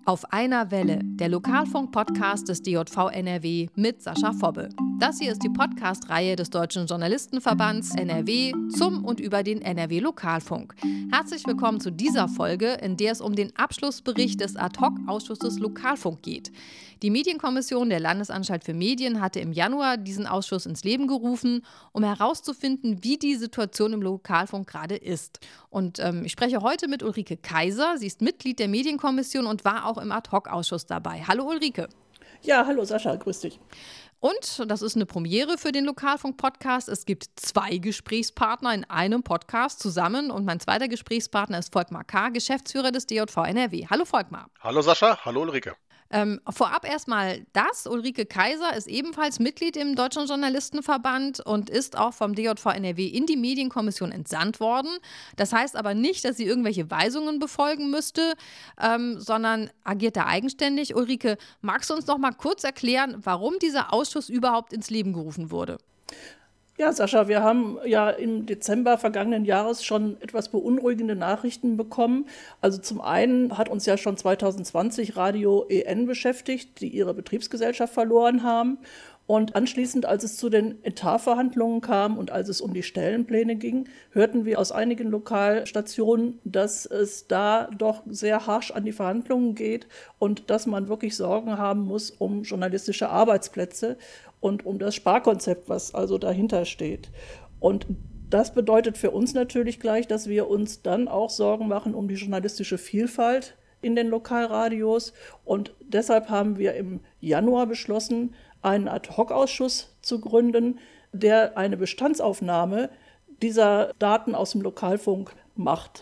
Auf einer Welle, der Lokalfunk-Podcast des DJV NRW mit Sascha Fobbe. Das hier ist die Podcast-Reihe des Deutschen Journalistenverbands NRW zum und über den NRW-Lokalfunk. Herzlich willkommen zu dieser Folge, in der es um den Abschlussbericht des Ad-Hoc-Ausschusses Lokalfunk geht. Die Medienkommission der Landesanstalt für Medien hatte im Januar diesen Ausschuss ins Leben gerufen, um herauszufinden, wie die Situation im Lokalfunk gerade ist. Und ich spreche heute mit Ulrike Kaiser. Sie ist Mitglied der Medienkommission und war auch im Ad-Hoc-Ausschuss dabei. Hallo Ulrike. Ja, hallo Sascha, grüß dich. Und das ist eine Premiere für den Lokalfunk-Podcast. Es gibt 2 Gesprächspartner in einem Podcast zusammen. Und mein zweiter Gesprächspartner ist Volkmar K., Geschäftsführer des DJV NRW. Hallo Volkmar. Hallo Sascha, hallo Ulrike. Vorab erstmal das. Ulrike Kaiser ist ebenfalls Mitglied im Deutschen Journalistenverband und ist auch vom DJV NRW in die Medienkommission entsandt worden. Das heißt aber nicht, dass sie irgendwelche Weisungen befolgen müsste, sondern agiert da eigenständig. Ulrike, magst du uns noch mal kurz erklären, warum dieser Ausschuss überhaupt ins Leben gerufen wurde? Ja, Sascha, wir haben ja im Dezember vergangenen Jahres schon etwas beunruhigende Nachrichten bekommen. Also zum einen hat uns ja schon 2020 Radio EN beschäftigt, die ihre Betriebsgesellschaft verloren haben. Und anschließend, als es zu den Etatverhandlungen kam und als es um die Stellenpläne ging, hörten wir aus einigen Lokalstationen, dass es da doch sehr harsch an die Verhandlungen geht und dass man wirklich Sorgen haben muss um journalistische Arbeitsplätze und um das Sparkonzept, was also dahinter steht. Und das bedeutet für uns natürlich gleich, dass wir uns dann auch Sorgen machen um die journalistische Vielfalt in den Lokalradios. Und deshalb haben wir im Januar beschlossen, einen Ad-Hoc-Ausschuss zu gründen, der eine Bestandsaufnahme dieser Daten aus dem Lokalfunk macht.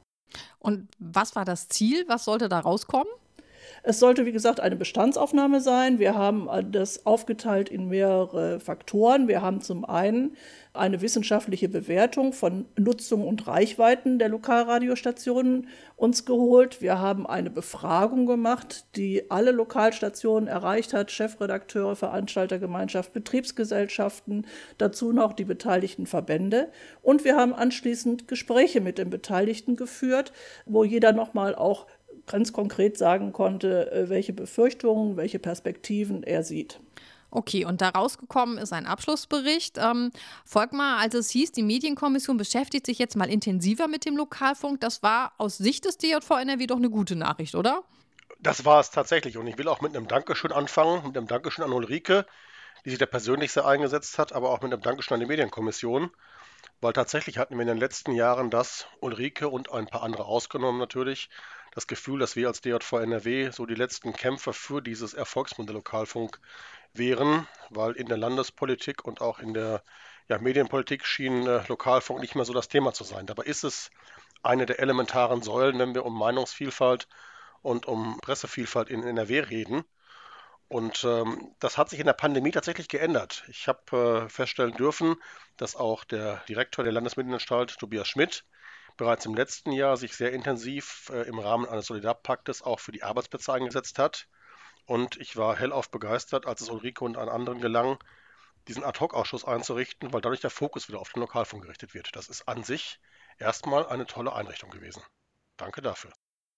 Und was war das Ziel? Was sollte da rauskommen? Es sollte, wie gesagt, eine Bestandsaufnahme sein. Wir haben das aufgeteilt in mehrere Faktoren. Wir haben zum einen eine wissenschaftliche Bewertung von Nutzung und Reichweiten der Lokalradiostationen uns geholt. Wir haben eine Befragung gemacht, die alle Lokalstationen erreicht hat, Chefredakteure, Veranstaltergemeinschaft, Betriebsgesellschaften, dazu noch die beteiligten Verbände. Und wir haben anschließend Gespräche mit den Beteiligten geführt, wo jeder nochmal auch ganz konkret sagen konnte, welche Befürchtungen, welche Perspektiven er sieht. Okay, und da rausgekommen ist ein Abschlussbericht. Volkmar, als es hieß, die Medienkommission beschäftigt sich jetzt mal intensiver mit dem Lokalfunk, das war aus Sicht des DJV NRW doch eine gute Nachricht, oder? Das war es tatsächlich und ich will auch mit einem Dankeschön anfangen, mit einem Dankeschön an Ulrike, die sich da persönlich sehr eingesetzt hat, aber auch mit einem Dankeschön an die Medienkommission, weil tatsächlich hatten wir in den letzten Jahren das, Ulrike und ein paar andere ausgenommen natürlich, das Gefühl, dass wir als DJV NRW so die letzten Kämpfer für dieses Erfolgsmodell Lokalfunk wären, weil in der Landespolitik und auch in der Medienpolitik schien Lokalfunk nicht mehr so das Thema zu sein. Dabei ist es eine der elementaren Säulen, wenn wir um Meinungsvielfalt und um Pressevielfalt in NRW reden. Und das hat sich in der Pandemie tatsächlich geändert. Ich habe feststellen dürfen, dass auch der Direktor der Landesmedienanstalt, Tobias Schmidt, bereits im letzten Jahr sich sehr intensiv im Rahmen eines Solidarpaktes auch für die Arbeitsplätze eingesetzt hat. Und ich war hellauf begeistert, als es Ulrike und an anderen gelang, diesen Ad-Hoc-Ausschuss einzurichten, weil dadurch der Fokus wieder auf den Lokalfunk gerichtet wird. Das ist an sich erstmal eine tolle Einrichtung gewesen. Danke dafür.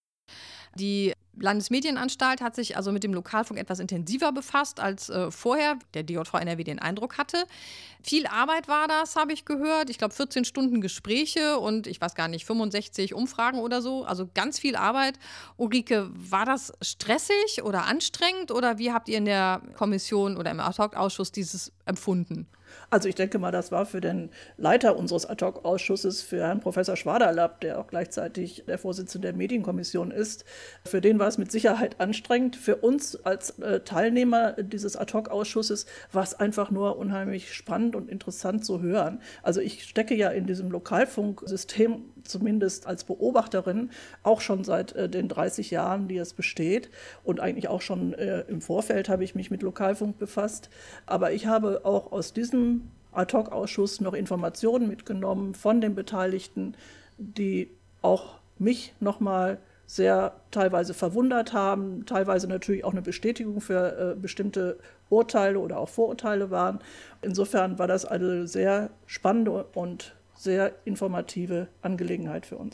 Die Landesmedienanstalt hat sich also mit dem Lokalfunk etwas intensiver befasst als vorher, der DJV NRW den Eindruck hatte. Viel Arbeit war das, habe ich gehört. Ich glaube 14 Stunden Gespräche und ich weiß gar nicht, 65 Umfragen oder so. Also ganz viel Arbeit. Ulrike, war das stressig oder anstrengend oder wie habt ihr in der Kommission oder im Ad-Hoc-Ausschuss dieses empfunden? Also ich denke mal, das war für den Leiter unseres Ad-Hoc-Ausschusses, für Herrn Professor Schwaderlapp, der auch gleichzeitig der Vorsitzende der Medienkommission ist, für den war es mit Sicherheit anstrengend. Für uns als Teilnehmer dieses Ad-Hoc-Ausschusses war es einfach nur unheimlich spannend und interessant zu hören. Also ich stecke ja in diesem Lokalfunksystem, zumindest als Beobachterin, auch schon seit den 30 Jahren, die es besteht. Und eigentlich auch schon im Vorfeld habe ich mich mit Lokalfunk befasst. Aber ich habe auch aus diesem Ad-Hoc-Ausschuss noch Informationen mitgenommen von den Beteiligten, die auch mich nochmal sehr teilweise verwundert haben, teilweise natürlich auch eine Bestätigung für bestimmte Urteile oder auch Vorurteile waren. Insofern war das eine sehr spannende und sehr informative Angelegenheit für uns.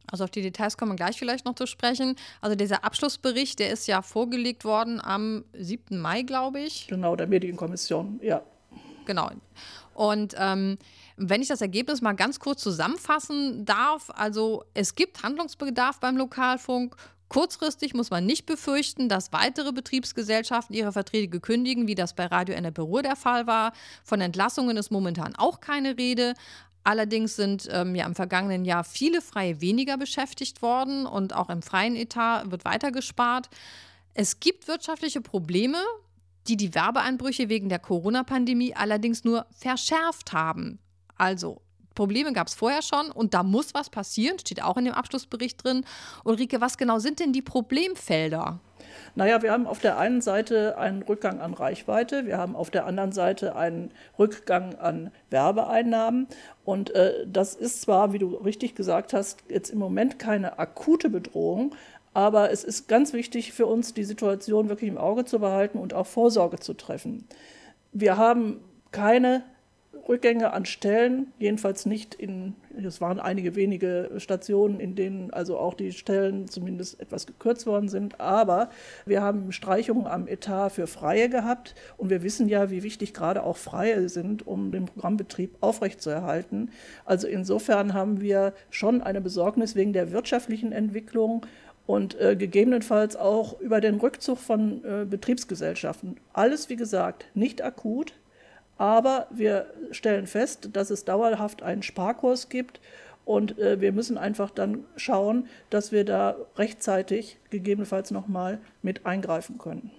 Also auf die Details kommen wir gleich vielleicht noch zu sprechen. Also dieser Abschlussbericht, der ist ja vorgelegt worden am 7. Mai, glaube ich. Genau, der Medienkommission, ja. Genau. Und wenn ich das Ergebnis mal ganz kurz zusammenfassen darf, also es gibt Handlungsbedarf beim Lokalfunk. Kurzfristig muss man nicht befürchten, dass weitere Betriebsgesellschaften ihre Verträge kündigen, wie das bei Radio Ennepe Ruhr der Fall war. Von Entlassungen ist momentan auch keine Rede. Allerdings sind ja im vergangenen Jahr viele Freie weniger beschäftigt worden und auch im freien Etat wird weiter gespart. Es gibt wirtschaftliche Probleme, die Werbeeinbrüche wegen der Corona-Pandemie allerdings nur verschärft haben. Also Probleme gab es vorher schon und da muss was passieren, steht auch in dem Abschlussbericht drin. Ulrike, was genau sind denn die Problemfelder? Naja, wir haben auf der einen Seite einen Rückgang an Reichweite, wir haben auf der anderen Seite einen Rückgang an Werbeeinnahmen. Und das ist zwar, wie du richtig gesagt hast, jetzt im Moment keine akute Bedrohung, aber es ist ganz wichtig für uns, die Situation wirklich im Auge zu behalten und auch Vorsorge zu treffen. Wir haben keine Rückgänge an Stellen, jedenfalls nicht es waren einige wenige Stationen, in denen also auch die Stellen zumindest etwas gekürzt worden sind, aber wir haben Streichungen am Etat für Freie gehabt und wir wissen ja, wie wichtig gerade auch Freie sind, um den Programmbetrieb aufrechtzuerhalten. Also insofern haben wir schon eine Besorgnis wegen der wirtschaftlichen Entwicklung und gegebenenfalls auch über den Rückzug von Betriebsgesellschaften. Alles, wie gesagt, nicht akut. Aber wir stellen fest, dass es dauerhaft einen Sparkurs gibt und wir müssen einfach dann schauen, dass wir da rechtzeitig gegebenenfalls nochmal mit eingreifen können.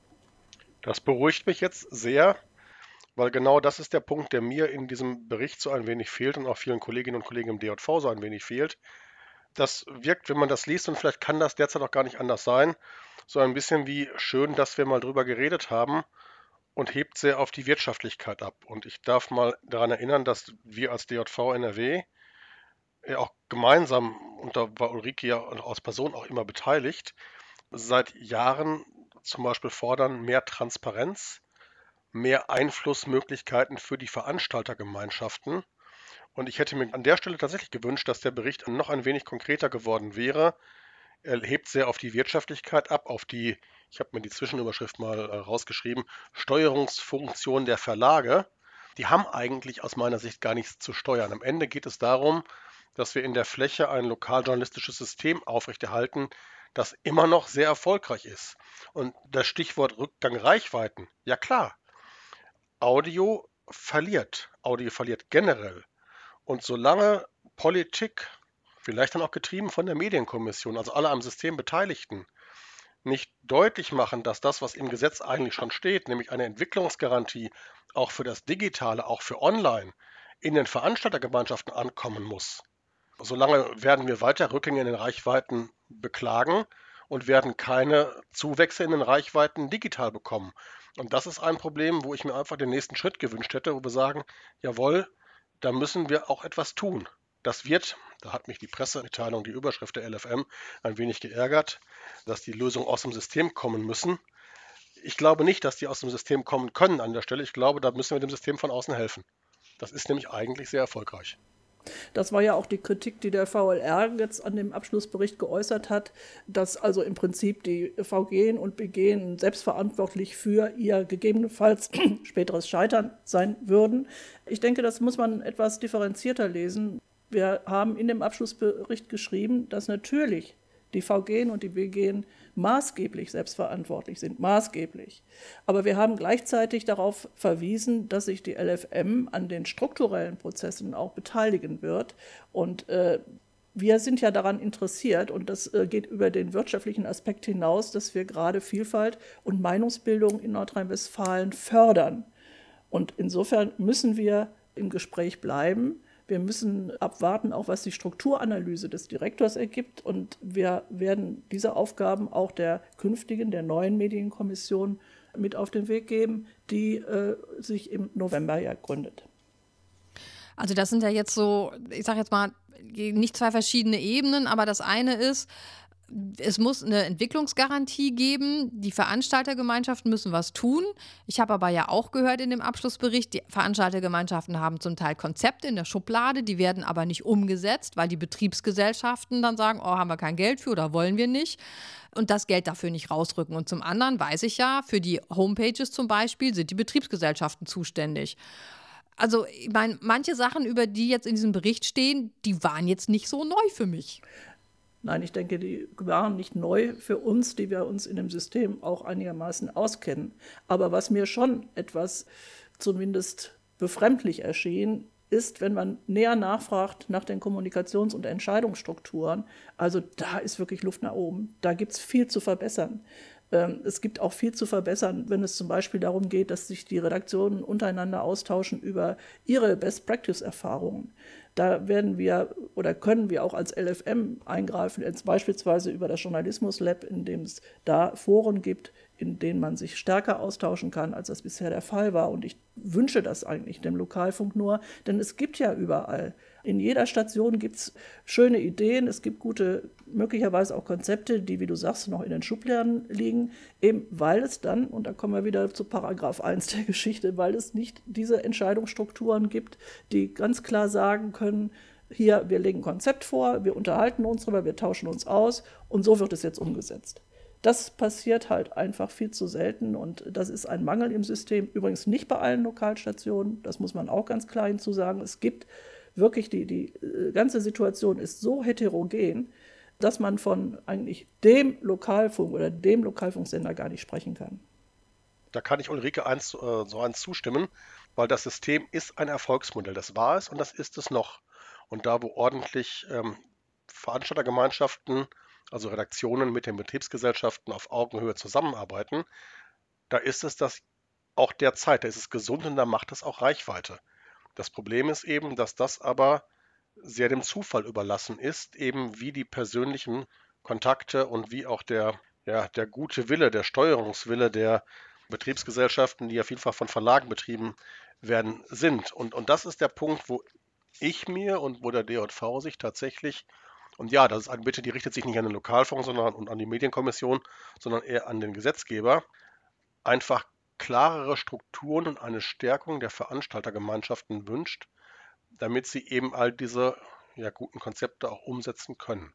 Das beruhigt mich jetzt sehr, weil genau das ist der Punkt, der mir in diesem Bericht so ein wenig fehlt und auch vielen Kolleginnen und Kollegen im DJV so ein wenig fehlt. Das wirkt, wenn man das liest, und vielleicht kann das derzeit auch gar nicht anders sein, so ein bisschen wie schön, dass wir mal drüber geredet haben, und hebt sehr auf die Wirtschaftlichkeit ab. Und ich darf mal daran erinnern, dass wir als DJV NRW ja auch gemeinsam, und da war Ulrike ja als Person auch immer beteiligt, seit Jahren zum Beispiel fordern mehr Transparenz, mehr Einflussmöglichkeiten für die Veranstaltergemeinschaften. Und ich hätte mir an der Stelle tatsächlich gewünscht, dass der Bericht noch ein wenig konkreter geworden wäre. Er hebt sehr auf die Wirtschaftlichkeit ab, auf die, ich habe mir die Zwischenüberschrift mal rausgeschrieben, Steuerungsfunktion der Verlage. Die haben eigentlich aus meiner Sicht gar nichts zu steuern. Am Ende geht es darum, dass wir in der Fläche ein lokaljournalistisches System aufrechterhalten, das immer noch sehr erfolgreich ist. Und das Stichwort Rückgang Reichweiten, ja klar, Audio verliert generell. Und solange Politik, vielleicht dann auch getrieben von der Medienkommission, also alle am System Beteiligten, nicht deutlich machen, dass das, was im Gesetz eigentlich schon steht, nämlich eine Entwicklungsgarantie auch für das Digitale, auch für Online, in den Veranstaltergemeinschaften ankommen muss. Solange werden wir weiter Rückgänge in den Reichweiten beklagen und werden keine Zuwächse in den Reichweiten digital bekommen. Und das ist ein Problem, wo ich mir einfach den nächsten Schritt gewünscht hätte, wo wir sagen, jawohl, da müssen wir auch etwas tun. Das wird, da hat mich die Pressemitteilung, die Überschrift der LFM ein wenig geärgert, dass die Lösungen aus dem System kommen müssen. Ich glaube nicht, dass die aus dem System kommen können an der Stelle. Ich glaube, da müssen wir dem System von außen helfen. Das ist nämlich eigentlich sehr erfolgreich. Das war ja auch die Kritik, die der VLR jetzt an dem Abschlussbericht geäußert hat, dass also im Prinzip die VG und BG selbstverantwortlich für ihr gegebenenfalls späteres Scheitern sein würden. Ich denke, das muss man etwas differenzierter lesen. Wir haben in dem Abschlussbericht geschrieben, dass natürlich die VG und die BG maßgeblich selbstverantwortlich sind, maßgeblich. Aber wir haben gleichzeitig darauf verwiesen, dass sich die LFM an den strukturellen Prozessen auch beteiligen wird. Und wir sind ja daran interessiert, und das geht über den wirtschaftlichen Aspekt hinaus, dass wir gerade Vielfalt und Meinungsbildung in Nordrhein-Westfalen fördern. Und insofern müssen wir im Gespräch bleiben. Wir müssen abwarten, auch was die Strukturanalyse des Direktors ergibt. Und wir werden diese Aufgaben auch der künftigen, der neuen Medienkommission mit auf den Weg geben, die sich im November ja gründet. Also das sind ja jetzt so, ich sage jetzt mal, nicht zwei verschiedene Ebenen, aber das eine ist, Es muss eine Entwicklungsgarantie geben. Die Veranstaltergemeinschaften müssen was tun. Ich habe aber ja auch gehört in dem Abschlussbericht, die Veranstaltergemeinschaften haben zum Teil Konzepte in der Schublade, die werden aber nicht umgesetzt, weil die Betriebsgesellschaften dann sagen, oh, haben wir kein Geld für oder wollen wir nicht. Und das Geld dafür nicht rausrücken. Und zum anderen weiß ich ja, für die Homepages zum Beispiel sind die Betriebsgesellschaften zuständig. Also, ich meine, manche Sachen, über die jetzt in diesem Bericht stehen, die waren jetzt nicht so neu für mich. Nein, ich denke, die waren nicht neu für uns, die wir uns in dem System auch einigermaßen auskennen. Aber was mir schon etwas zumindest befremdlich erschien, ist, wenn man näher nachfragt nach den Kommunikations- und Entscheidungsstrukturen. Also da ist wirklich Luft nach oben. Da gibt es viel zu verbessern. Es gibt auch viel zu verbessern, wenn es zum Beispiel darum geht, dass sich die Redaktionen untereinander austauschen über ihre Best-Practice-Erfahrungen. Da werden wir oder können wir auch als LFM eingreifen, jetzt beispielsweise über das Journalismus Lab, in dem es da Foren gibt, in denen man sich stärker austauschen kann, als das bisher der Fall war. Und ich wünsche das eigentlich dem Lokalfunk nur, denn es gibt ja überall. In jeder Station gibt es schöne Ideen, es gibt gute, möglicherweise auch Konzepte, die, wie du sagst, noch in den Schubladen liegen, eben weil es dann, und da kommen wir wieder zu Paragraph 1 der Geschichte, weil es nicht diese Entscheidungsstrukturen gibt, die ganz klar sagen können, hier, wir legen ein Konzept vor, wir unterhalten uns darüber, wir tauschen uns aus und so wird es jetzt umgesetzt. Das passiert halt einfach viel zu selten und das ist ein Mangel im System. Übrigens nicht bei allen Lokalstationen, das muss man auch ganz klar hinzusagen. Es gibt wirklich, die ganze Situation ist so heterogen, dass man von eigentlich dem Lokalfunk oder dem Lokalfunksender gar nicht sprechen kann. Da kann ich Ulrike so eins zustimmen, weil das System ist ein Erfolgsmodell. Das war es und das ist es noch. Und da, wo ordentlich Veranstaltergemeinschaften, also Redaktionen mit den Betriebsgesellschaften auf Augenhöhe zusammenarbeiten, da ist es das auch derzeit, da ist es gesund und da macht es auch Reichweite. Das Problem ist eben, dass das aber sehr dem Zufall überlassen ist, eben wie die persönlichen Kontakte und wie auch der gute Wille, der Steuerungswille der Betriebsgesellschaften, die ja vielfach von Verlagen betrieben werden, sind. Und das ist der Punkt, wo ich mir und wo der DJV sich tatsächlich, und ja, das ist eine Bitte, die richtet sich nicht an den Lokalfonds, sondern an die Medienkommission, sondern eher an den Gesetzgeber, einfach klarere Strukturen und eine Stärkung der Veranstaltergemeinschaften wünscht, damit sie eben all diese guten Konzepte auch umsetzen können.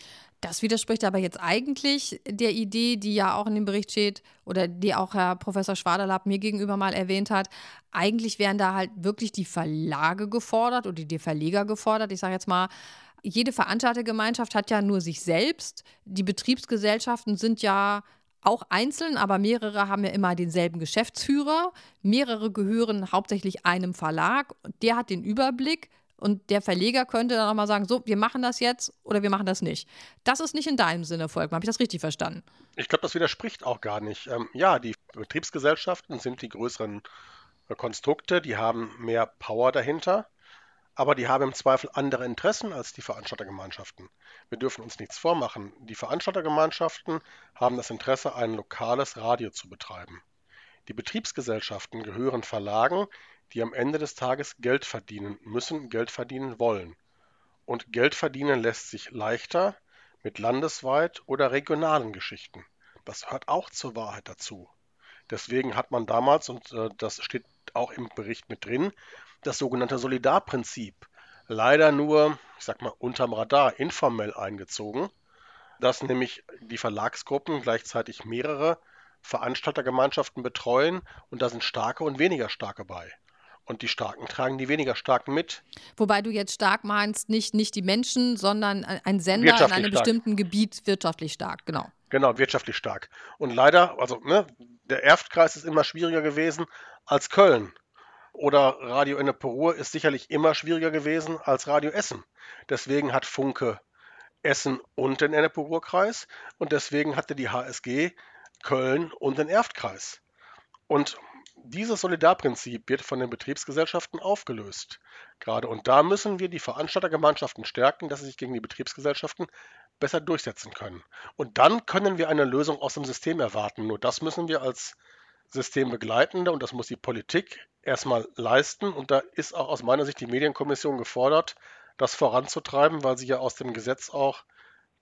Das widerspricht aber jetzt eigentlich der Idee, die ja auch in dem Bericht steht oder die auch Herr Professor Schwaderlapp mir gegenüber mal erwähnt hat. Eigentlich wären da halt wirklich die Verlage gefordert oder die Verleger gefordert. Ich sage jetzt mal, jede Veranstaltergemeinschaft hat ja nur sich selbst. Die Betriebsgesellschaften sind ja auch einzeln, aber mehrere haben ja immer denselben Geschäftsführer. Mehrere gehören hauptsächlich einem Verlag. Der hat den Überblick. Und der Verleger könnte dann auch mal sagen, so, wir machen das jetzt oder wir machen das nicht. Das ist nicht in deinem Sinne, Volkmar. Habe ich das richtig verstanden? Ich glaube, das widerspricht auch gar nicht. Die Betriebsgesellschaften sind die größeren Konstrukte, die haben mehr Power dahinter, aber die haben im Zweifel andere Interessen als die Veranstaltergemeinschaften. Wir dürfen uns nichts vormachen. Die Veranstaltergemeinschaften haben das Interesse, ein lokales Radio zu betreiben. Die Betriebsgesellschaften gehören Verlagen, die am Ende des Tages Geld verdienen müssen, Geld verdienen wollen. Und Geld verdienen lässt sich leichter mit landesweit oder regionalen Geschichten. Das gehört auch zur Wahrheit dazu. Deswegen hat man damals, und das steht auch im Bericht mit drin, das sogenannte Solidarprinzip leider nur, ich sag mal, unterm Radar informell eingezogen, dass nämlich die Verlagsgruppen gleichzeitig mehrere Veranstaltergemeinschaften betreuen und da sind starke und weniger starke bei. Und die Starken tragen die weniger Starken mit. Wobei du jetzt stark meinst, nicht die Menschen, sondern ein Sender in einem bestimmten Gebiet wirtschaftlich stark, genau. Genau, wirtschaftlich stark. Und leider, der Erftkreis ist immer schwieriger gewesen als Köln. Oder Radio Ennepe-Ruhr ist sicherlich immer schwieriger gewesen als Radio Essen. Deswegen hat Funke Essen und den Ennepe-Ruhr-Kreis und deswegen hatte die HSG Köln und den Erftkreis. Und dieses Solidarprinzip wird von den Betriebsgesellschaften aufgelöst. Gerade und da müssen wir die Veranstaltergemeinschaften stärken, dass sie sich gegen die Betriebsgesellschaften besser durchsetzen können. Und dann können wir eine Lösung aus dem System erwarten. Nur das müssen wir als Systembegleitende und das muss die Politik erstmal leisten. Und da ist auch aus meiner Sicht die Medienkommission gefordert, das voranzutreiben, weil sie ja aus dem Gesetz auch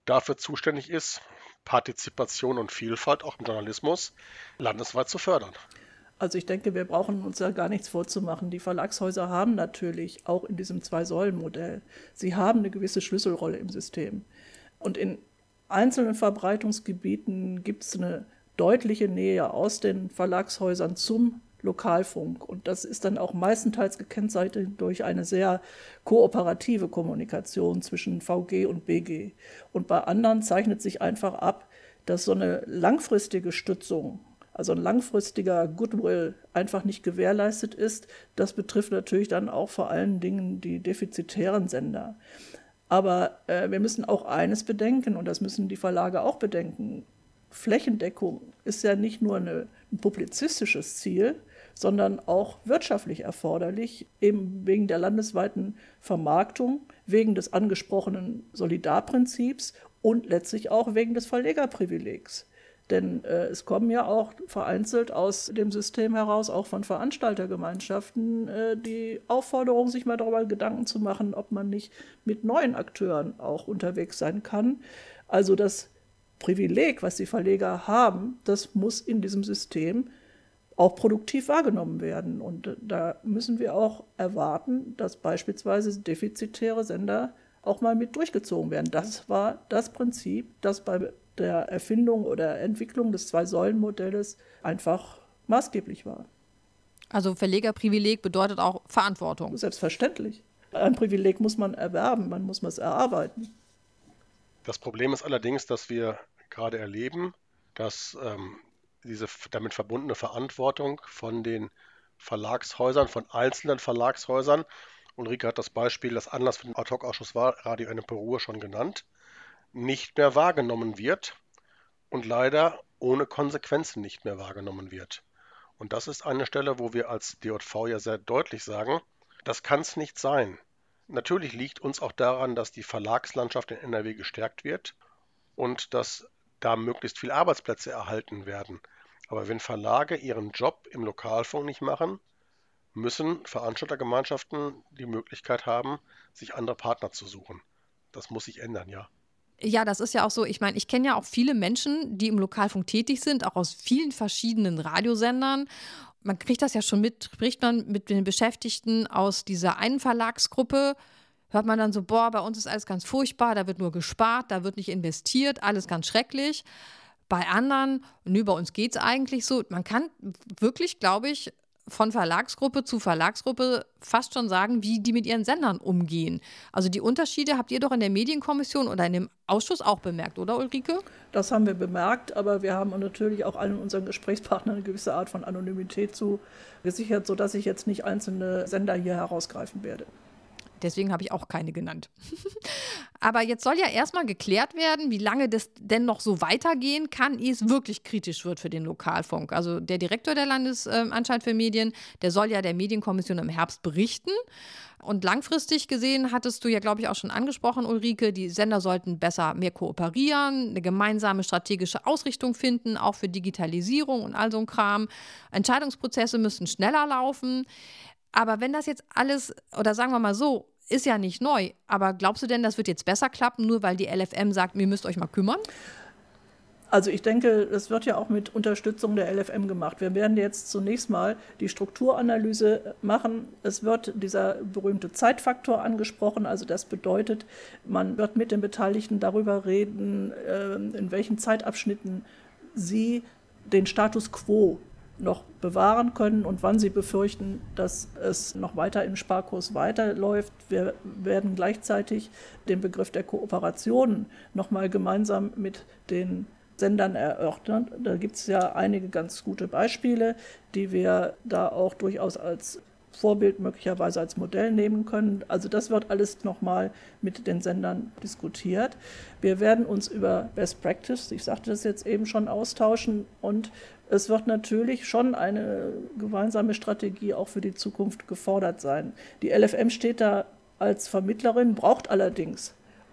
dafür zuständig ist, Partizipation und Vielfalt auch im Journalismus landesweit zu fördern. Also ich denke, wir brauchen uns da gar nichts vorzumachen. Die Verlagshäuser haben natürlich auch in diesem Zwei-Säulen-Modell, sie haben eine gewisse Schlüsselrolle im System. Und in einzelnen Verbreitungsgebieten gibt es eine deutliche Nähe aus den Verlagshäusern zum Lokalfunk. Und das ist dann auch meistenteils gekennzeichnet durch eine sehr kooperative Kommunikation zwischen VG und BG. Und bei anderen zeichnet sich einfach ab, dass so eine langfristige Stützung, also ein langfristiger Goodwill einfach nicht gewährleistet ist. Das betrifft natürlich dann auch vor allen Dingen die defizitären Sender. Aber wir müssen auch eines bedenken, und das müssen die Verlage auch bedenken. Flächendeckung ist ja nicht nur ein publizistisches Ziel, sondern auch wirtschaftlich erforderlich, eben wegen der landesweiten Vermarktung, wegen des angesprochenen Solidarprinzips und letztlich auch wegen des Verlegerprivilegs. Denn es kommen ja auch vereinzelt aus dem System heraus, auch von Veranstaltergemeinschaften, die Aufforderung, sich mal darüber Gedanken zu machen, ob man nicht mit neuen Akteuren auch unterwegs sein kann. Also das Privileg, was die Verleger haben, das muss in diesem System auch produktiv wahrgenommen werden. Und da müssen wir auch erwarten, dass beispielsweise defizitäre Sender auch mal mit durchgezogen werden. Das war das Prinzip, das bei der Erfindung oder Entwicklung des Zwei-Säulen-Modells einfach maßgeblich war. Also Verlegerprivileg bedeutet auch Verantwortung. Selbstverständlich. Ein Privileg muss man erwerben, man muss es erarbeiten. Das Problem ist allerdings, dass wir gerade erleben, dass diese damit verbundene Verantwortung von den Verlagshäusern, von einzelnen Verlagshäusern, Ulrike hat das Beispiel, das Anlass für den Ad-hoc-Ausschuss war, Radio Ennepe Ruhr schon genannt, nicht mehr wahrgenommen wird und leider ohne Konsequenzen nicht mehr wahrgenommen wird. Und das ist eine Stelle, wo wir als DJV ja sehr deutlich sagen, das kann es nicht sein. Natürlich liegt uns auch daran, dass die Verlagslandschaft in NRW gestärkt wird und dass da möglichst viele Arbeitsplätze erhalten werden. Aber wenn Verlage ihren Job im Lokalfunk nicht machen, müssen Veranstaltergemeinschaften die Möglichkeit haben, sich andere Partner zu suchen. Das muss sich ändern, ja. Ja, das ist ja auch so. Ich meine, ich kenne ja auch viele Menschen, die im Lokalfunk tätig sind, auch aus vielen verschiedenen Radiosendern. Man kriegt das ja schon mit, spricht man mit den Beschäftigten aus dieser einen Verlagsgruppe, hört man dann so, boah, bei uns ist alles ganz furchtbar, da wird nur gespart, da wird nicht investiert, alles ganz schrecklich. Bei anderen, nö, bei uns geht es eigentlich so. Man kann wirklich, glaube ich, von Verlagsgruppe zu Verlagsgruppe fast schon sagen, wie die mit ihren Sendern umgehen. Also die Unterschiede habt ihr doch in der Medienkommission oder in dem Ausschuss auch bemerkt, oder Ulrike? Das haben wir bemerkt, aber wir haben natürlich auch allen unseren Gesprächspartnern eine gewisse Art von Anonymität zugesichert, sodass ich jetzt nicht einzelne Sender hier herausgreifen werde. Deswegen habe ich auch keine genannt. Aber jetzt soll ja erstmal geklärt werden, wie lange das denn noch so weitergehen kann, ehe es wirklich kritisch wird für den Lokalfunk. Also der Direktor der Landesanstalt für Medien, der soll ja der Medienkommission im Herbst berichten. Und langfristig gesehen hattest du ja, glaube ich, auch schon angesprochen, Ulrike, die Sender sollten mehr kooperieren, eine gemeinsame strategische Ausrichtung finden, auch für Digitalisierung und all so ein Kram. Entscheidungsprozesse müssen schneller laufen. Aber wenn das jetzt alles, oder sagen wir mal so, ist ja nicht neu, aber glaubst du denn, das wird jetzt besser klappen, nur weil die LFM sagt, ihr müsst euch mal kümmern? Also ich denke, das wird ja auch mit Unterstützung der LFM gemacht. Wir werden jetzt zunächst mal die Strukturanalyse machen. Es wird dieser berühmte Zeitfaktor angesprochen. Also das bedeutet, man wird mit den Beteiligten darüber reden, in welchen Zeitabschnitten sie den Status quo noch bewahren können und wann sie befürchten, dass es noch weiter im Sparkurs weiterläuft. Wir werden gleichzeitig den Begriff der Kooperation nochmal gemeinsam mit den Sendern erörtern. Da gibt es ja einige ganz gute Beispiele, die wir da auch durchaus als Vorbild, möglicherweise als Modell nehmen können. Also das wird alles nochmal mit den Sendern diskutiert. Wir werden uns über Best Practice, ich sagte das jetzt eben schon, austauschen und es wird natürlich schon eine gemeinsame Strategie auch für die Zukunft gefordert sein. Die LFM steht da als Vermittlerin, braucht allerdings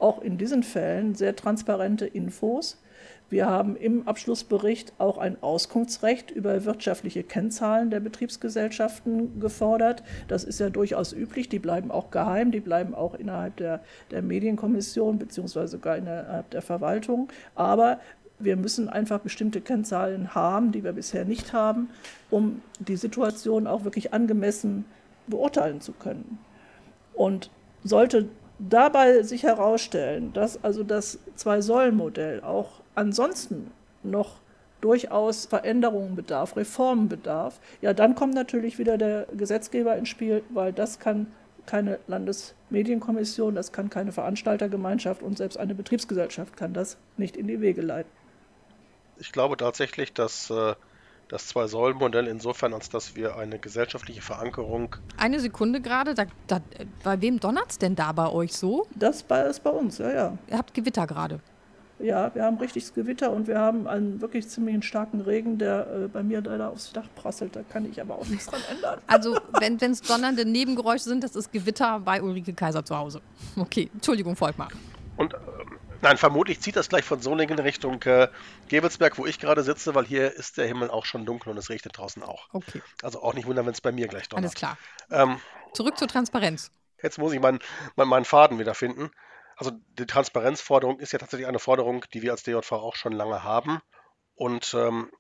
auch in diesen Fällen sehr transparente Infos. Wir haben im Abschlussbericht auch ein Auskunftsrecht über wirtschaftliche Kennzahlen der Betriebsgesellschaften gefordert. Das ist ja durchaus üblich, die bleiben auch geheim, die bleiben auch innerhalb der Medienkommission beziehungsweise sogar innerhalb der Verwaltung. Aber wir müssen einfach bestimmte Kennzahlen haben, die wir bisher nicht haben, um die Situation auch wirklich angemessen beurteilen zu können. Und sollte dabei sich herausstellen, dass also das Zwei-Säulen-Modell auch ansonsten noch durchaus Veränderungen bedarf, Reformen bedarf, ja, dann kommt natürlich wieder der Gesetzgeber ins Spiel, weil das kann keine Landesmedienkommission, das kann keine Veranstaltergemeinschaft und selbst eine Betriebsgesellschaft kann das nicht in die Wege leiten. Ich glaube tatsächlich, dass das Zwei-Säulen-Modell insofern, als dass wir eine gesellschaftliche Verankerung... Eine Sekunde gerade, bei wem donnert es denn da bei euch so? Das ist bei uns, ja. Ihr habt Gewitter gerade. Ja, wir haben richtiges Gewitter und wir haben einen wirklich ziemlich starken Regen, der bei mir leider aufs Dach prasselt. Da kann ich aber auch nichts dran ändern. Also, wenn es donnernde Nebengeräusche sind, das ist Gewitter bei Ulrike Kaiser zu Hause. Okay, Entschuldigung, Volkmar. Und nein, vermutlich zieht das gleich von Solingen Richtung Gevelsberg, wo ich gerade sitze, weil hier ist der Himmel auch schon dunkel und es regnet draußen auch. Okay. Also auch nicht wundern, wenn es bei mir gleich donnert. Alles klar. Zurück zur Transparenz. Jetzt muss ich meinen Faden wiederfinden. Also die Transparenzforderung ist ja tatsächlich eine Forderung, die wir als DJV auch schon lange haben. Und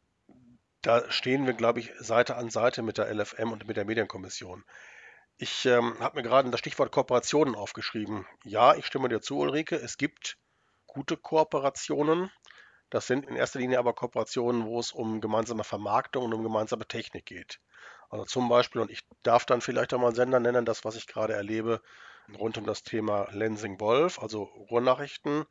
da stehen wir, glaube ich, Seite an Seite mit der LFM und mit der Medienkommission. Ich habe mir gerade das Stichwort Kooperationen aufgeschrieben. Ja, ich stimme dir zu, Ulrike. Es gibt gute Kooperationen. Das sind in erster Linie aber Kooperationen, wo es um gemeinsame Vermarktung und um gemeinsame Technik geht. Also zum Beispiel, und ich darf dann vielleicht auch mal einen Sender nennen, das, was ich gerade erlebe, rund um das Thema Lenzing-Wolf, also Ruhrnachrichten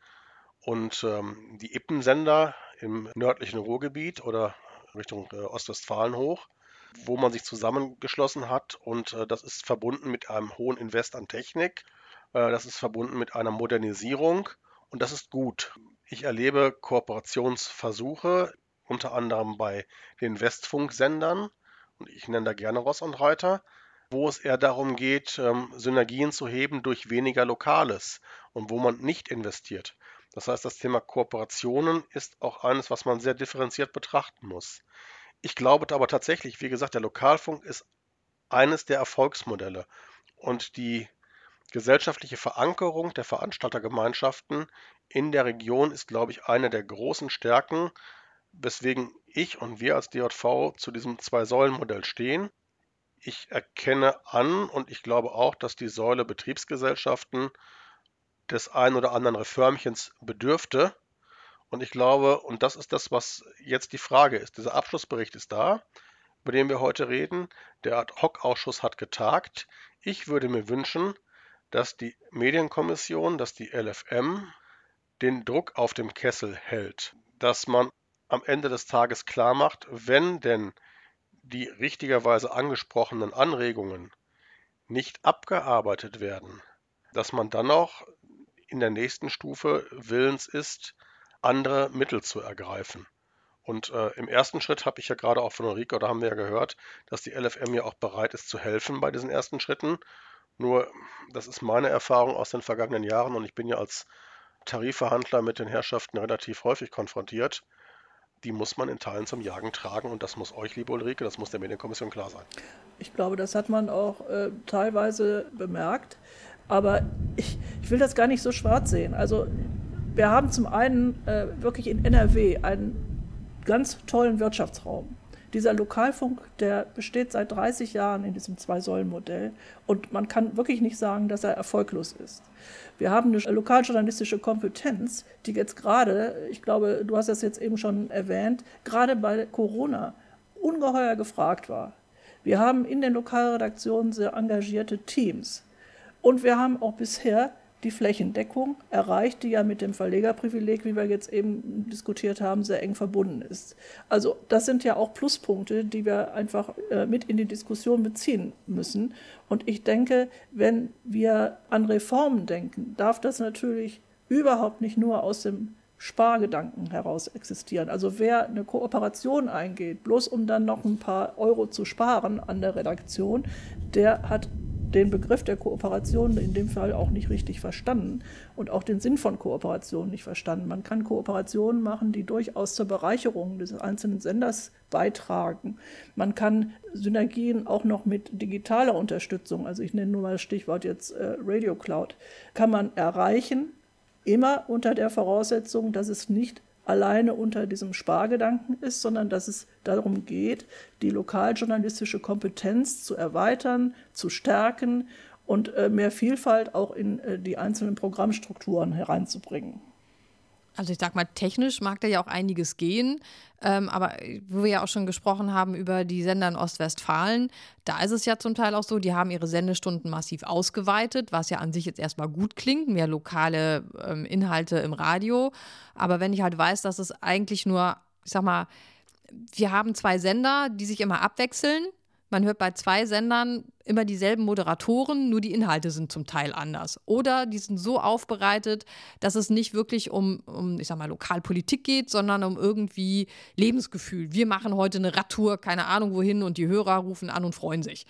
und die Ippensender im nördlichen Ruhrgebiet oder Richtung Ostwestfalen hoch, wo man sich zusammengeschlossen hat und das ist verbunden mit einem hohen Invest an Technik, das ist verbunden mit einer Modernisierung und das ist gut. Ich erlebe Kooperationsversuche, unter anderem bei den Westfunksendern, und ich nenne da gerne Ross und Reiter, wo es eher darum geht, Synergien zu heben durch weniger Lokales und wo man nicht investiert. Das heißt, das Thema Kooperationen ist auch eines, was man sehr differenziert betrachten muss. Ich glaube aber tatsächlich, wie gesagt, der Lokalfunk ist eines der Erfolgsmodelle und die gesellschaftliche Verankerung der Veranstaltergemeinschaften in der Region ist, glaube ich, eine der großen Stärken, weswegen ich und wir als DJV zu diesem Zwei-Säulen-Modell stehen. Ich erkenne an und ich glaube auch, dass die Säule Betriebsgesellschaften des ein oder anderen Reformchens bedürfte. Und ich glaube, und das ist das, was jetzt die Frage ist, dieser Abschlussbericht ist da, über den wir heute reden. Der Ad-Hoc-Ausschuss hat getagt. Ich würde mir wünschen, dass die Medienkommission, dass die LFM den Druck auf dem Kessel hält, dass man am Ende des Tages klar macht, wenn denn die richtigerweise angesprochenen Anregungen nicht abgearbeitet werden, dass man dann auch in der nächsten Stufe willens ist, andere Mittel zu ergreifen. Und im ersten Schritt habe ich ja gerade auch von Ulrike, oder haben wir ja gehört, dass die LFM ja auch bereit ist zu helfen bei diesen ersten Schritten. Nur, das ist meine Erfahrung aus den vergangenen Jahren und ich bin ja als Tarifverhandler mit den Herrschaften relativ häufig konfrontiert. Die muss man in Teilen zum Jagen tragen und das muss euch, liebe Ulrike, das muss der Medienkommission klar sein. Ich glaube, das hat man auch teilweise bemerkt, aber ich will das gar nicht so schwarz sehen. Also wir haben zum einen wirklich in NRW einen ganz tollen Wirtschaftsraum. Dieser Lokalfunk, der besteht seit 30 Jahren in diesem Zwei-Säulen-Modell und man kann wirklich nicht sagen, dass er erfolglos ist. Wir haben eine lokaljournalistische Kompetenz, die jetzt gerade, ich glaube, du hast das jetzt eben schon erwähnt, gerade bei Corona ungeheuer gefragt war. Wir haben in den Lokalredaktionen sehr engagierte Teams und wir haben auch bisher die Flächendeckung erreicht, die ja mit dem Verlegerprivileg, wie wir jetzt eben diskutiert haben, sehr eng verbunden ist. Also das sind ja auch Pluspunkte, die wir einfach mit in die Diskussion beziehen müssen. Und ich denke, wenn wir an Reformen denken, darf das natürlich überhaupt nicht nur aus dem Spargedanken heraus existieren. Also wer eine Kooperation eingeht, bloß um dann noch ein paar Euro zu sparen an der Redaktion, der hat den Begriff der Kooperation in dem Fall auch nicht richtig verstanden und auch den Sinn von Kooperation nicht verstanden. Man kann Kooperationen machen, die durchaus zur Bereicherung des einzelnen Senders beitragen. Man kann Synergien auch noch mit digitaler Unterstützung, also ich nenne nur mal das Stichwort jetzt Radio Cloud, kann man erreichen, immer unter der Voraussetzung, dass es nicht alleine unter diesem Spargedanken ist, sondern dass es darum geht, die lokaljournalistische Kompetenz zu erweitern, zu stärken und mehr Vielfalt auch in die einzelnen Programmstrukturen hereinzubringen. Also ich sag mal, technisch mag da ja auch einiges gehen, aber wo wir ja auch schon gesprochen haben über die Sender in Ostwestfalen, da ist es ja zum Teil auch so, die haben ihre Sendestunden massiv ausgeweitet, was ja an sich jetzt erstmal gut klingt, mehr lokale Inhalte im Radio. Aber wenn ich halt weiß, dass es eigentlich nur, ich sag mal, wir haben 2 Sender, die sich immer abwechseln. Man hört bei 2 Sendern immer dieselben Moderatoren, nur die Inhalte sind zum Teil anders. Oder die sind so aufbereitet, dass es nicht wirklich um ich sag mal, Lokalpolitik geht, sondern um irgendwie Lebensgefühl. Wir machen heute eine Radtour, keine Ahnung wohin, und die Hörer rufen an und freuen sich.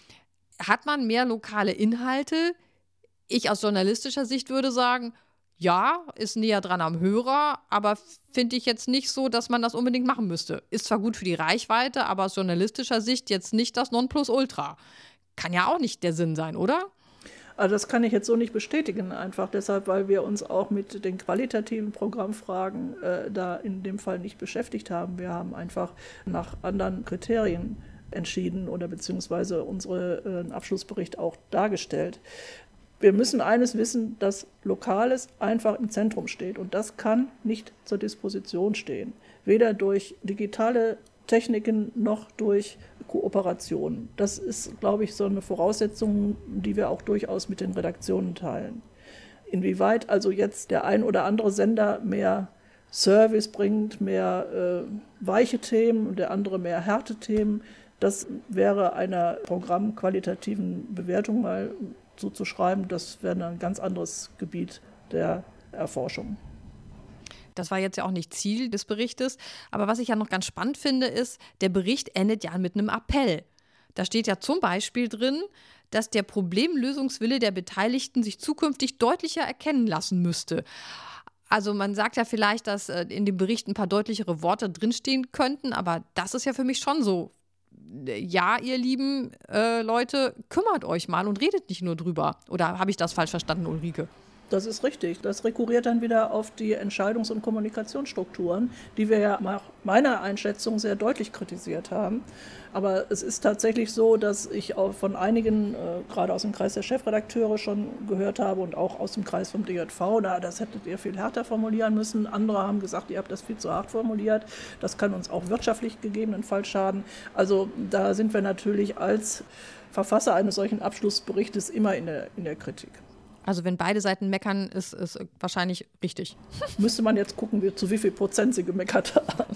Hat man mehr lokale Inhalte? Ich aus journalistischer Sicht würde sagen, ja, ist näher dran am Hörer, aber finde ich jetzt nicht so, dass man das unbedingt machen müsste. Ist zwar gut für die Reichweite, aber aus journalistischer Sicht jetzt nicht das Nonplusultra. Kann ja auch nicht der Sinn sein, oder? Also das kann ich jetzt so nicht bestätigen, einfach deshalb, weil wir uns auch mit den qualitativen Programmfragen da in dem Fall nicht beschäftigt haben. Wir haben einfach nach anderen Kriterien entschieden oder beziehungsweise unseren Abschlussbericht auch dargestellt. Wir müssen eines wissen, dass Lokales einfach im Zentrum steht und das kann nicht zur Disposition stehen. Weder durch digitale Techniken noch durch Kooperation. Das ist, glaube ich, so eine Voraussetzung, die wir auch durchaus mit den Redaktionen teilen. Inwieweit also jetzt der ein oder andere Sender mehr Service bringt, mehr weiche Themen und der andere mehr harte Themen, das wäre einer programmqualitativen Bewertung mal zuzuschreiben, das wäre ein ganz anderes Gebiet der Erforschung. Das war jetzt ja auch nicht Ziel des Berichtes. Aber was ich ja noch ganz spannend finde, ist, der Bericht endet ja mit einem Appell. Da steht ja zum Beispiel drin, dass der Problemlösungswille der Beteiligten sich zukünftig deutlicher erkennen lassen müsste. Also man sagt ja vielleicht, dass in dem Bericht ein paar deutlichere Worte drinstehen könnten, aber das ist ja für mich schon so. Ja, ihr lieben Leute, kümmert euch mal und redet nicht nur drüber. Oder habe ich das falsch verstanden, Ulrike? Das ist richtig. Das rekurriert dann wieder auf die Entscheidungs- und Kommunikationsstrukturen, die wir ja nach meiner Einschätzung sehr deutlich kritisiert haben. Aber es ist tatsächlich so, dass ich auch von einigen, gerade aus dem Kreis der Chefredakteure schon gehört habe und auch aus dem Kreis vom DJV, das hättet ihr viel härter formulieren müssen. Andere haben gesagt, ihr habt das viel zu hart formuliert. Das kann uns auch wirtschaftlich gegebenenfalls schaden. Also da sind wir natürlich als Verfasser eines solchen Abschlussberichtes immer in der Kritik. Also wenn beide Seiten meckern, ist wahrscheinlich richtig. Müsste man jetzt gucken, zu wie viel Prozent sie gemeckert haben.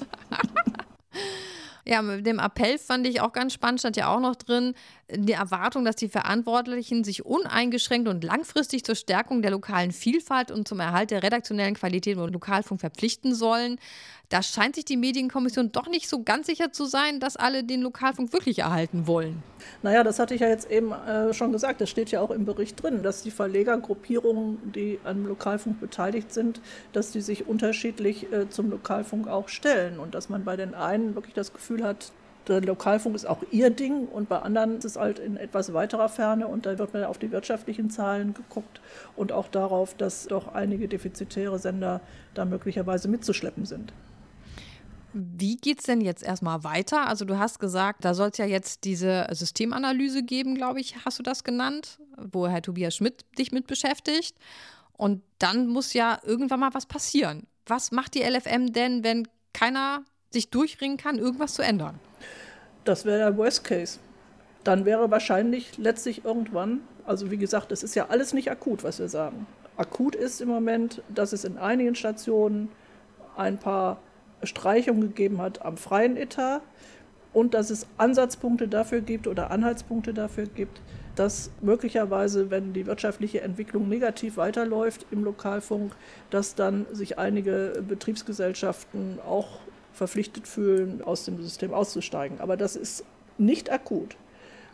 Ja, mit dem Appell fand ich auch ganz spannend, stand ja auch noch drin, die Erwartung, dass die Verantwortlichen sich uneingeschränkt und langfristig zur Stärkung der lokalen Vielfalt und zum Erhalt der redaktionellen Qualität im Lokalfunk verpflichten sollen. Da scheint sich die Medienkommission doch nicht so ganz sicher zu sein, dass alle den Lokalfunk wirklich erhalten wollen. Naja, das hatte ich ja jetzt eben schon gesagt, das steht ja auch im Bericht drin, dass die Verlegergruppierungen, die am Lokalfunk beteiligt sind, dass die sich unterschiedlich zum Lokalfunk auch stellen und dass man bei den einen wirklich das Gefühl hat, der Lokalfunk ist auch ihr Ding und bei anderen ist es halt in etwas weiterer Ferne und da wird man auf die wirtschaftlichen Zahlen geguckt und auch darauf, dass doch einige defizitäre Sender da möglicherweise mitzuschleppen sind. Wie geht es denn jetzt erstmal weiter? Also du hast gesagt, da soll es ja jetzt diese Systemanalyse geben, glaube ich, hast du das genannt, wo Herr Tobias Schmidt dich mit beschäftigt. Und dann muss ja irgendwann mal was passieren. Was macht die LFM denn, wenn keiner sich durchringen kann, irgendwas zu ändern? Das wäre der Worst Case. Dann wäre wahrscheinlich letztlich irgendwann, also wie gesagt, das ist ja alles nicht akut, was wir sagen. Akut ist im Moment, dass es in einigen Stationen ein paar Streichungen gegeben hat am freien Etat und dass es Ansatzpunkte dafür gibt oder Anhaltspunkte dafür gibt, dass möglicherweise, wenn die wirtschaftliche Entwicklung negativ weiterläuft im Lokalfunk, dass dann sich einige Betriebsgesellschaften auch verpflichtet fühlen, aus dem System auszusteigen. Aber das ist nicht akut.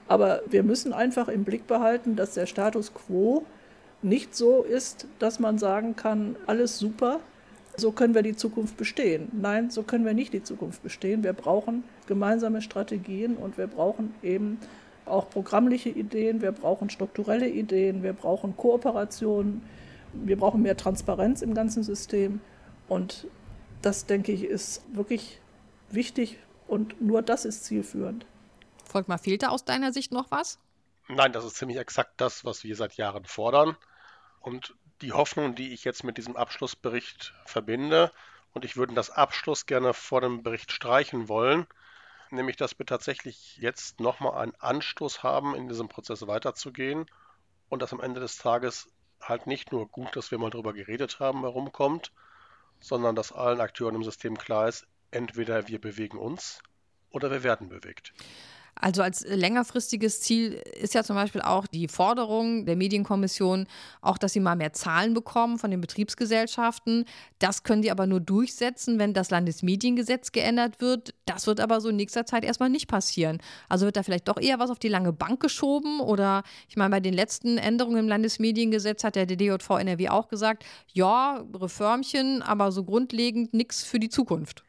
Aber wir müssen einfach im Blick behalten, dass der Status quo nicht so ist, dass man sagen kann, alles super, so können wir die Zukunft bestehen. Nein, so können wir nicht die Zukunft bestehen. Wir brauchen gemeinsame Strategien und wir brauchen eben auch programmliche Ideen, wir brauchen strukturelle Ideen, wir brauchen Kooperationen, wir brauchen mehr Transparenz im ganzen System. Und das, denke ich, ist wirklich wichtig und nur das ist zielführend. Volkmar, fehlt da aus deiner Sicht noch was? Nein, das ist ziemlich exakt das, was wir seit Jahren fordern. Und die Hoffnung, die ich jetzt mit diesem Abschlussbericht verbinde, und ich würde das Abschluss gerne vor dem Bericht streichen wollen, nämlich dass wir tatsächlich jetzt nochmal einen Anstoß haben, in diesem Prozess weiterzugehen und dass am Ende des Tages halt nicht nur gut, dass wir mal darüber geredet haben, warum kommt, sondern dass allen Akteuren im System klar ist, entweder wir bewegen uns oder wir werden bewegt. Also als längerfristiges Ziel ist ja zum Beispiel auch die Forderung der Medienkommission, auch dass sie mal mehr Zahlen bekommen von den Betriebsgesellschaften. Das können die aber nur durchsetzen, wenn das Landesmediengesetz geändert wird. Das wird aber so in nächster Zeit erstmal nicht passieren. Also wird da vielleicht doch eher was auf die lange Bank geschoben? Oder ich meine, bei den letzten Änderungen im Landesmediengesetz hat der DJV NRW auch gesagt, ja, Reformchen, aber so grundlegend nichts für die Zukunft.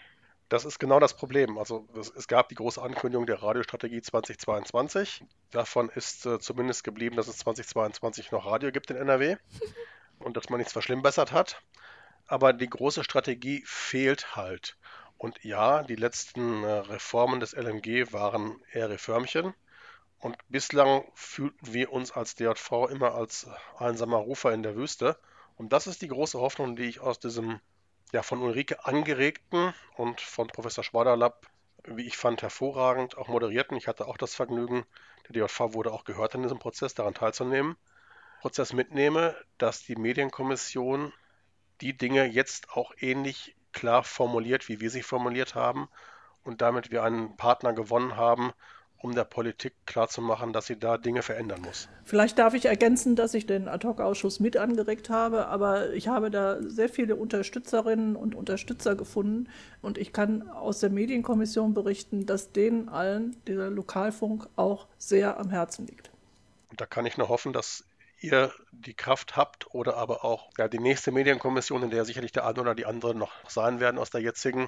Das ist genau das Problem. Also es gab die große Ankündigung der Radiostrategie 2022. Davon ist zumindest geblieben, dass es 2022 noch Radio gibt in NRW und dass man nichts verschlimmbessert hat. Aber die große Strategie fehlt halt. Und ja, die letzten Reformen des LMG waren eher Reformchen. Und bislang fühlten wir uns als DJV immer als einsamer Rufer in der Wüste. Und das ist die große Hoffnung, die ich aus diesem von Ulrike angeregten und von Professor Schwaderlapp, wie ich fand, hervorragend auch moderierten. Ich hatte auch das Vergnügen, der DJV wurde auch gehört in diesem Prozess, daran teilzunehmen. Prozess mitnehme, dass die Medienkommission die Dinge jetzt auch ähnlich klar formuliert, wie wir sie formuliert haben und damit wir einen Partner gewonnen haben, um der Politik klarzumachen, dass sie da Dinge verändern muss. Vielleicht darf ich ergänzen, dass ich den Ad-hoc-Ausschuss mit angeregt habe, aber ich habe da sehr viele Unterstützerinnen und Unterstützer gefunden und ich kann aus der Medienkommission berichten, dass denen allen dieser Lokalfunk auch sehr am Herzen liegt. Und da kann ich nur hoffen, dass ihr die Kraft habt oder aber auch die nächste Medienkommission, in der sicherlich der eine oder die andere noch sein werden aus der jetzigen,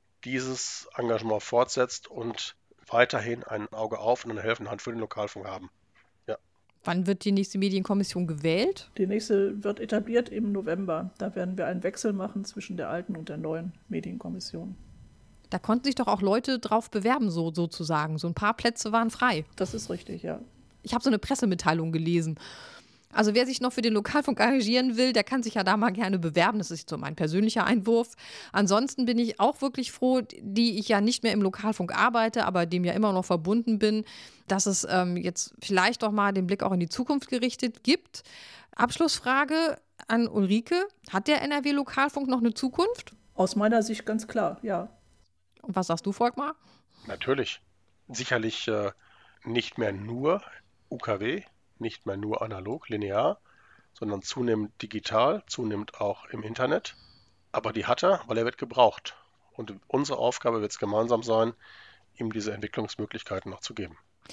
dieses Engagement fortsetzt und weiterhin ein Auge auf und eine helfende Hand für den Lokalfunk haben. Ja. Wann wird die nächste Medienkommission gewählt? Die nächste wird etabliert im November. Da werden wir einen Wechsel machen zwischen der alten und der neuen Medienkommission. Da konnten sich doch auch Leute drauf bewerben, sozusagen. So ein paar Plätze waren frei. Das ist richtig, ja. Ich habe so eine Pressemitteilung gelesen. Also wer sich noch für den Lokalfunk engagieren will, der kann sich ja da mal gerne bewerben. Das ist so mein persönlicher Einwurf. Ansonsten bin ich auch wirklich froh, die ich ja nicht mehr im Lokalfunk arbeite, aber dem ja immer noch verbunden bin, dass es jetzt vielleicht doch mal den Blick auch in die Zukunft gerichtet gibt. Abschlussfrage an Ulrike. Hat der NRW-Lokalfunk noch eine Zukunft? Aus meiner Sicht ganz klar, ja. Und was sagst du, Volkmar? Natürlich. Sicherlich nicht mehr nur UKW, nicht mehr nur analog, linear, sondern zunehmend digital, zunehmend auch im Internet. Aber die hat er, weil er wird gebraucht. Und unsere Aufgabe wird es gemeinsam sein, ihm diese Entwicklungsmöglichkeiten noch zu geben.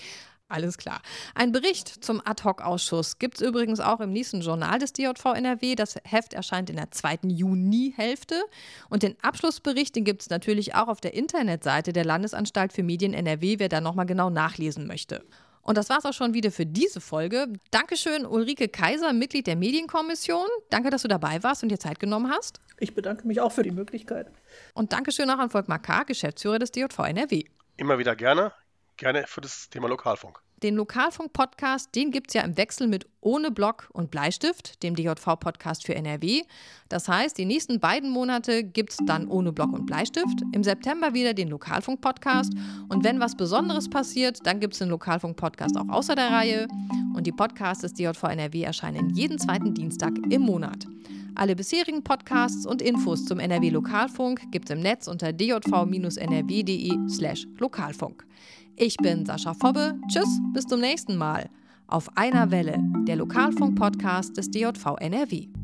Alles klar. Ein Bericht zum Ad-hoc-Ausschuss gibt es übrigens auch im nächsten Journal des DJV NRW. Das Heft erscheint in der 2. Juni-Hälfte. Und den Abschlussbericht, den gibt es natürlich auch auf der Internetseite der Landesanstalt für Medien NRW, wer da nochmal genau nachlesen möchte. Und das war's auch schon wieder für diese Folge. Dankeschön, Ulrike Kaiser, Mitglied der Medienkommission. Danke, dass du dabei warst und dir Zeit genommen hast. Ich bedanke mich auch für die Möglichkeit. Und Dankeschön auch an Volkmar K., Geschäftsführer des DJV NRW. Immer wieder gerne für das Thema Lokalfunk. Den Lokalfunk-Podcast, den gibt es ja im Wechsel mit Ohne Block und Bleistift, dem DJV-Podcast für NRW. Das heißt, die nächsten beiden Monate gibt es dann Ohne Block und Bleistift. Im September wieder den Lokalfunk-Podcast. Und wenn was Besonderes passiert, dann gibt es den Lokalfunk-Podcast auch außer der Reihe. Und die Podcasts des DJV NRW erscheinen jeden zweiten Dienstag im Monat. Alle bisherigen Podcasts und Infos zum NRW Lokalfunk gibt es im Netz unter djv-nrw.de/Lokalfunk. Ich bin Sascha Fobbe. Tschüss, bis zum nächsten Mal. Auf einer Welle, der Lokalfunk-Podcast des DJV NRW.